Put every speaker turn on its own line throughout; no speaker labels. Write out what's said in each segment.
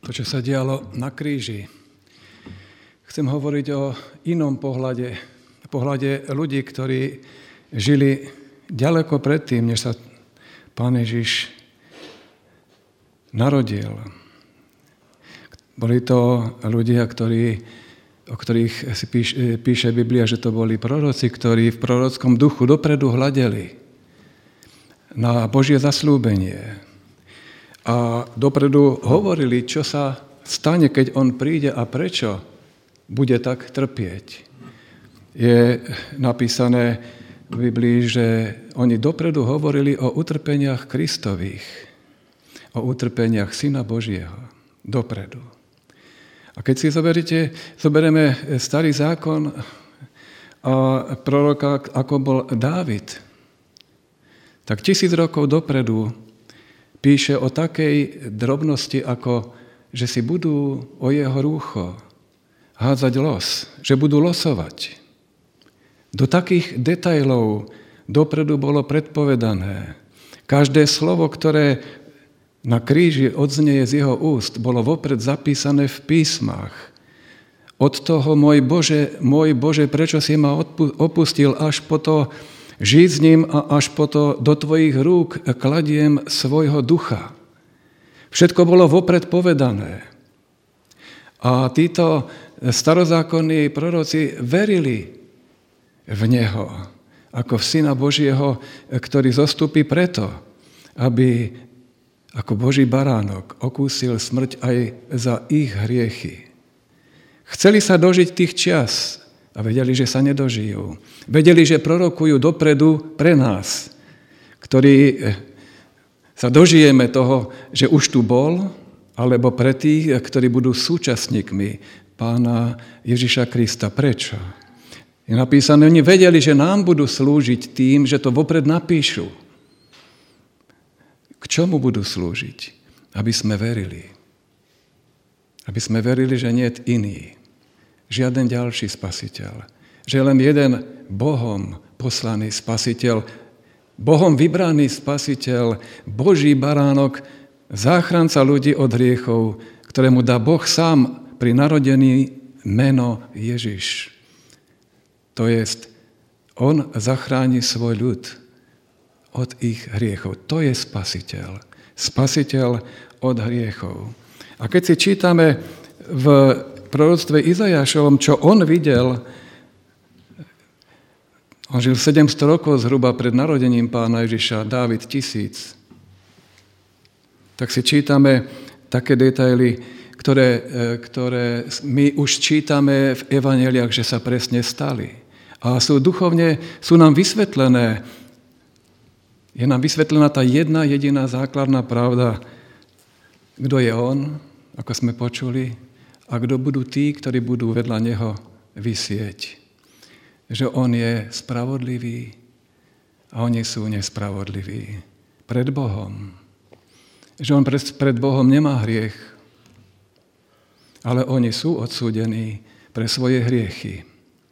to, čo sa dialo na kríži. Chcem hovoriť o inom pohľade ľudí, ktorí žili ďaleko predtým, než sa Pán Ježiš narodil. Boli to ľudia, o ktorých si píše Biblia, že to boli proroci, ktorí v prorockom duchu dopredu hľadeli na Božie zasľúbenie. A dopredu hovorili, čo sa stane, keď on príde a prečo bude tak trpieť. Je napísané v Biblii, že oni dopredu hovorili o utrpeniach Kristových, o utrpeniach Syna Božieho. Dopredu. A keď si zoberieme Starý zákon a proroka, ako bol Dávid, tak 1000 rokov dopredu píše o takej drobnosti, ako že si budú o jeho rúcho hádzať los, že budú losovať. Do takých detailov dopredu bolo predpovedané. Každé slovo, ktoré na kríži odznieje z jeho úst, bolo vopred zapísané v písmach. Od toho, môj Bože, prečo si ma opustil, až po to, žij s ním a až po to do tvojich rúk kladiem svojho ducha. Všetko bolo vopred povedané. A títo starozákonní proroci verili v Neho, ako v Syna Božieho, ktorý zostúpi preto, aby ako Boží baránok okúsil smrť aj za ich hriechy. Chceli sa dožiť tých čias a vedeli, že sa nedožijú. Vedeli, že prorokujú dopredu pre nás, ktorí sa dožijeme toho, že už tu bol, alebo pre tých, ktorí budú súčasníkmi Pána Ježiša Krista. Prečo? Je napísané, oni vedeli, že nám budú slúžiť tým, že to vopred napíšu. K čomu budú slúžiť? Aby sme verili. Aby sme verili, že nie je iný. Žiaden ďalší spasiteľ. Že len jeden Bohom poslaný spasiteľ, Bohom vybraný spasiteľ, Boží baránok, záchranca ľudí od hriechov, ktorému dá Boh sám pri narodení meno Ježiš. To jest, on zachráni svoj ľud od ich hriechov. To je spasiteľ. Spasiteľ od hriechov. A keď si čítame v proroctve Izajášovom, čo on videl, on žil 700 rokov zhruba pred narodením Pána Ježiša, Dávid 1000. Tak si čítame také detaily, ktoré my už čítame v evanjeliách, že sa presne stali. A sú nám vysvetlené. Je nám vysvetlená tá jedna jediná základná pravda, kto je on, ako sme počuli, a kto budú tí, ktorí budú vedľa neho visieť. Že on je spravodlivý a oni sú nespravodliví. Pred Bohom. Že on pred Bohom nemá hriech, ale oni sú odsúdení pre svoje hriechy.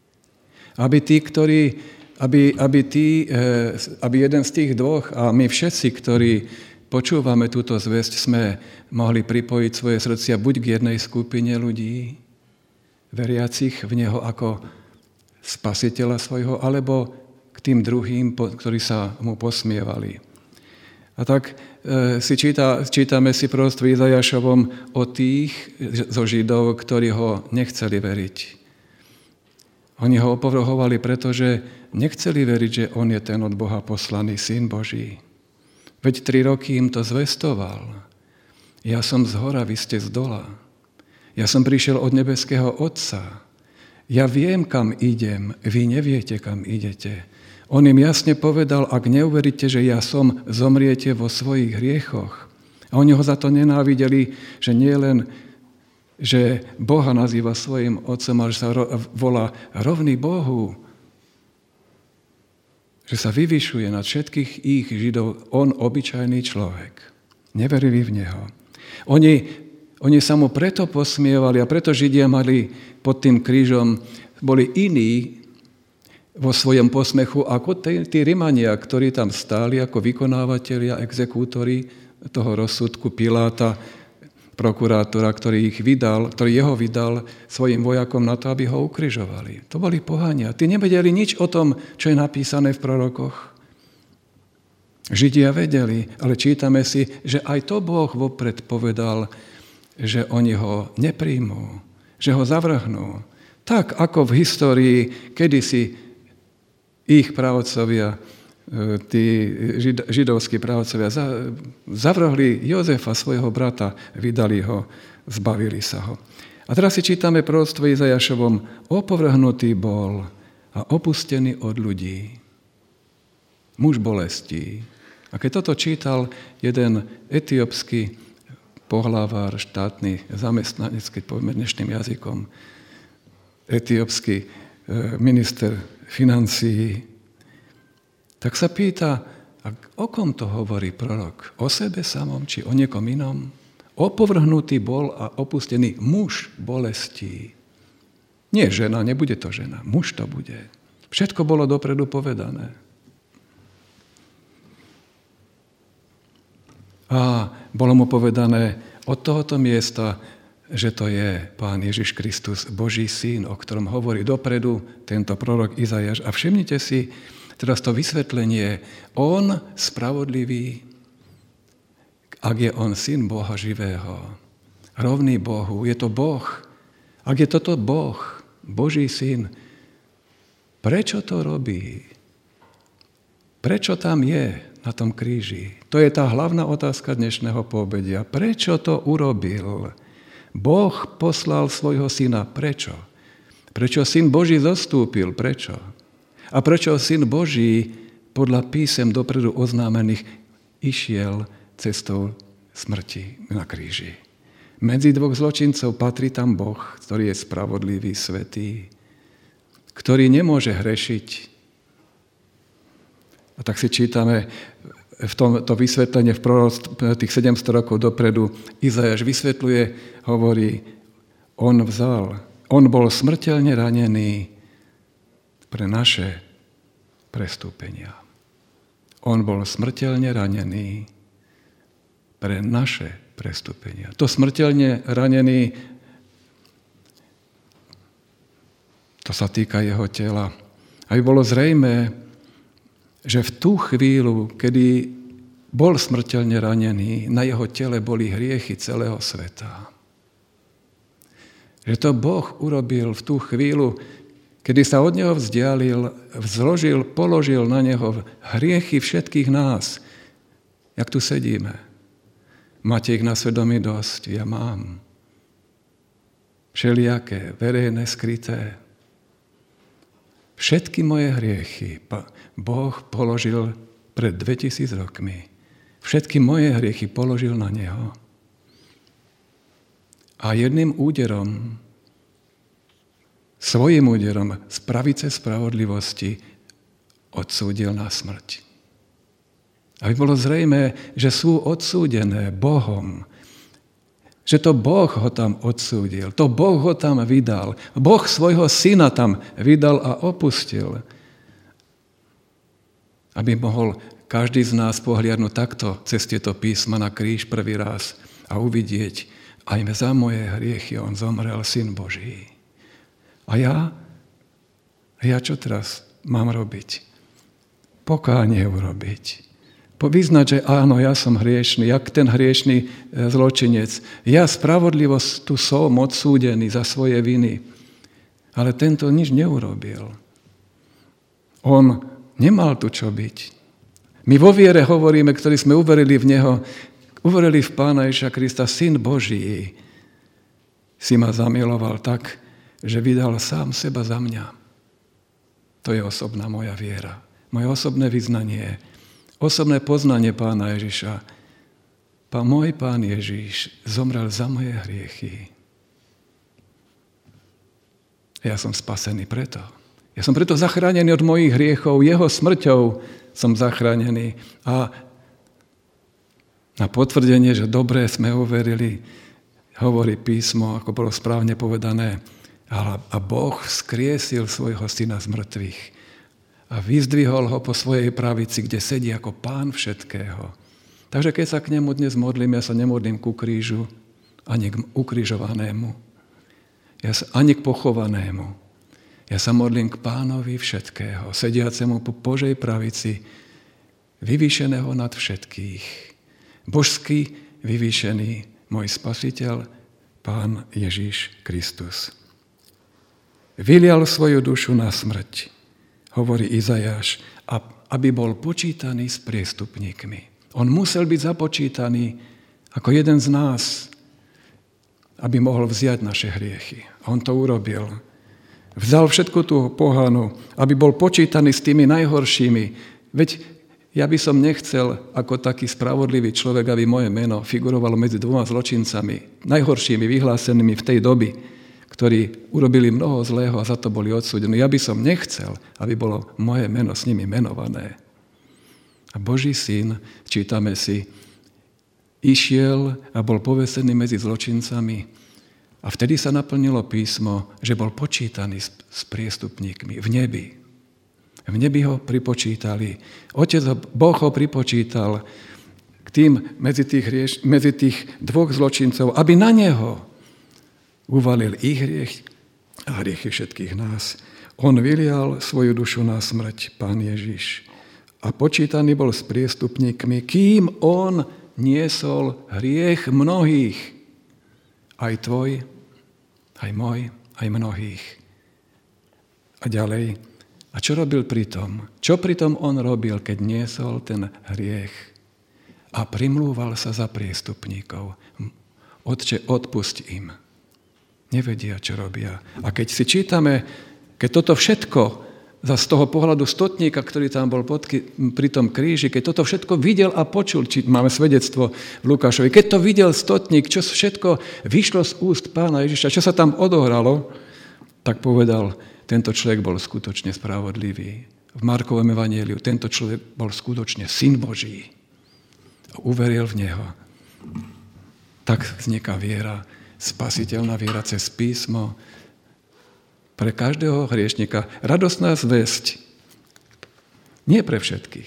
Aby jeden z tých dvoch a my všetci, ktorí počúvame túto zvesť, sme mohli pripojiť svoje srdcia buď k jednej skupine ľudí, veriacich v Neho ako spasiteľa svojho, alebo k tým druhým, ktorí sa mu posmievali. A tak čítame si proroctvo Izajášovom o tých zo Židov, ktorí ho nechceli veriť. Oni ho opovrhovali, pretože nechceli veriť, že on je ten od Boha poslaný Syn Boží. Veď 3 roky im to zvestoval. Ja som z hora, vy ste z dola. Ja som prišiel od nebeského Otca. Ja viem, kam idem, vy neviete, kam idete. On im jasne povedal, ak neuveríte, že ja som, zomriete vo svojich hriechoch. A oni ho za to nenávideli, že nie len, že Boha nazýva svojim Otcom, ale že sa volá rovný Bohu. Že sa vyvyšuje nad všetkých ich Židov, on obyčajný človek. Neverili v Neho. Oni sa mu preto posmievali a preto Židia mali pod tým krížom, boli iní vo svojom posmechu ako tí Rimania, ktorí tam stáli ako vykonávatelia, exekútori toho rozsudku Piláta prokurátora, ktorý jeho vydal svojim vojakom na to, aby ho ukrižovali. To boli pohania. Tí nevedeli nič o tom, čo je napísané v prorokoch. Židia vedeli, ale čítame si, že aj to Boh vopred povedal, že oni ho nepríjmú, že ho zavrhnú. Tak, ako v histórii, kedysi ich pravodcovia, tí židovskí pravodcovia, zavrhli Jozefa, svojho brata, vydali ho, zbavili sa ho. A teraz si čítame proroctvo Izajašovom: opovrhnutý bol a opustený od ľudí, muž bolestí. A keď toto čítal jeden etiópsky pohlavár, štátny zamestnanec, keď povieme dnešným jazykom, etiópsky minister financií, tak sa pýta, o kom to hovorí prorok? O sebe samom, či o niekom inom? Opovrhnutý bol a opustený muž bolestí. Nie žena, nebude to žena, muž to bude. Všetko bolo dopredu povedané. A bolo mu povedané od tohoto miesta, že to je Pán Ježiš Kristus, Boží syn, o ktorom hovorí dopredu tento prorok Izajáš. A všimnite si teraz to vysvetlenie. On spravodlivý, ak je on syn Boha živého, rovný Bohu, je to Boh. Ak je toto Boh, Boží syn, prečo to robí? Prečo tam je na tom kríži? To je tá hlavná otázka dnešného poobedia. Prečo to urobil? Boh poslal svojho syna. Prečo? Prečo syn Boží zostúpil? Prečo? A prečo syn Boží podľa písem dopredu oznámených išiel cestou smrti na kríži? Medzi dvoch zločincov patrí tam Boh, ktorý je spravodlivý, svätý, ktorý nemôže hrešiť. A tak si čítame v to vysvetlenie v proroctve tých 700 rokov dopredu. Izajáš vysvetľuje, hovorí, on bol smrteľne ranený pre naše prestúpenia. On bol smrteľne ranený pre naše prestúpenia. To smrteľne ranený, to sa týka jeho tela. Aby bolo zrejmé, že v tú chvíľu, kedy bol smrteľne ranený, na jeho tele boli hriechy celého sveta. Že to Boh urobil v tú chvíľu, kedy sa od neho vzdialil, položil na neho hriechy všetkých nás. Jak tu sedíme. Máte ich na svedomí dosť, ja mám. Všelijaké, verejné, skryté. Všetky moje hriechy Boh položil pred 2000 rokmi. Všetky moje hriechy položil na neho. A jedným úderom, svojím úderom z pravice spravodlivosti odsúdil na smrť. Aby bolo zrejmé, že sú odsúdené Bohom. Že to Boh ho tam odsúdil. To Boh ho tam vydal. Boh svojho syna tam vydal a opustil. Aby mohol každý z nás pohliadnúť takto cez tieto písma na kríž prvý raz a uvidieť, aj za moje hriechy on zomrel, Syn Boží. A ja čo teraz mám robiť? Pokánie urobiť. Vyznať, že áno, ja som hriešný, jak ten hriešný zločinec. Ja spravodlivo tu som odsúdený za svoje viny. Ale tento nič neurobil. On nemal tu čo byť. My vo viere hovoríme, ktorí sme uverili v Neho, uverili v Pána Ježiša Krista, Syn Boží, si ma zamiloval tak, že vydal sám seba za mňa. To je osobná moja viera. Moje osobné vyznanie, osobné poznanie Pána Ježiša. Môj Pán Ježiš zomrel za moje hriechy. Ja som spasený preto. Ja som preto zachránený od mojich hriechov. Jeho smrťou som zachránený. A na potvrdenie, že dobre sme uverili, hovorí písmo, ako bolo správne povedané, a Boh vzkriesil svojho syna z mŕtvych a vyzdvihol ho po svojej pravici, kde sedí ako Pán všetkého. Takže keď sa k nemu dnes modlím, ja sa nemodlím ku krížu, ani k ukrižovanému, ani k pochovanému. Ja sa modlím k Pánovi všetkého, sediacemu po Božej pravici, vyvýšeného nad všetkých. Božský vyvýšený môj Spasiteľ, Pán Ježiš Kristus. Vylial svoju dušu na smrť, hovorí Izajáš, aby bol počítaný s priestupníkmi. On musel byť započítaný ako jeden z nás, aby mohol vziať naše hriechy. A on to urobil. Vzal všetku tú pohanu, aby bol počítaný s tými najhoršími. Veď ja by som nechcel, ako taký spravodlivý človek, aby moje meno figurovalo medzi dvoma zločincami, najhoršími vyhlásenými v tej doby, ktorí urobili mnoho zlého a za to boli odsúdení. Ja by som nechcel, aby bolo moje meno s nimi menované. A Boží syn, čítame si, išiel a bol povesený medzi zločincami a vtedy sa naplnilo písmo, že bol počítaný s priestupníkmi v nebi. V nebi ho pripočítali. Otec Boh ho pripočítal k tým medzi tých dvoch zločincov, aby na neho uvalil ich hriech a hriechy všetkých nás. On vylial svoju dušu na smrť, Pán Ježiš. A počítaný bol s priestupníkmi, kým on niesol hriech mnohých. Aj tvoj, aj môj, aj mnohých. A ďalej. A čo robil pritom? Čo pritom on robil, keď niesol ten hriech? A primlúval sa za priestupníkov. Otče, odpusť im. Nevedia, čo robia. A keď si čítame, keď toto všetko z toho pohľadu stotníka, ktorý tam bol pri tom kríži, keď toto všetko videl a počul, či máme svedectvo v Lukášovi, keď to videl stotník, čo všetko vyšlo z úst Pána Ježiša, čo sa tam odohralo, tak povedal, tento človek bol skutočne spravodlivý. V Markovom evanjeliu tento človek bol skutočne syn Boží. A uveril v neho. Tak vzniká viera, spasiteľná viera cez písmo, pre každého hriešnika. Radostná zvesť. Nie pre všetkých.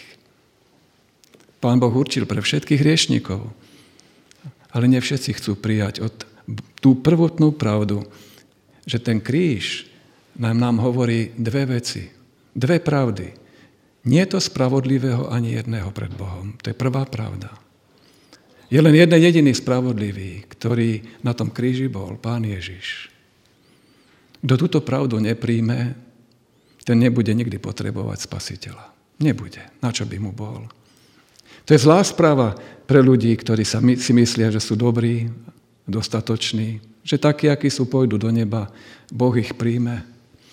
Pán Boh určil pre všetkých hriešnikov. Ale nie všetci chcú prijať tú prvotnú pravdu, že ten kríž nám hovorí dve veci. Dve pravdy. Nie je to spravodlivého ani jedného pred Bohom. To je prvá pravda. Je len jeden jediný spravodlivý, ktorý na tom kríži bol, Pán Ježiš. Kto túto pravdu nepríjme, ten nebude nikdy potrebovať spasiteľa. Nebude. Na čo by mu bol? To je zlá správa pre ľudí, ktorí si myslia, že sú dobrí, dostatoční, že takí, akí sú, pôjdu do neba, Boh ich príjme.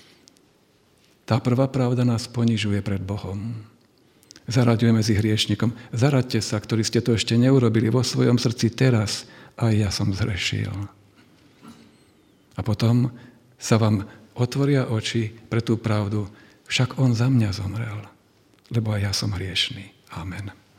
Tá prvá pravda nás ponižuje pred Bohom. Zaraďuje medzi hriešnikom. Zaraďte sa, ktorí ste to ešte neurobili vo svojom srdci teraz. Aj ja som zhrešil. A potom sa vám otvoria oči pre tú pravdu. Však on za mňa zomrel, lebo aj ja som hriešný. Amen.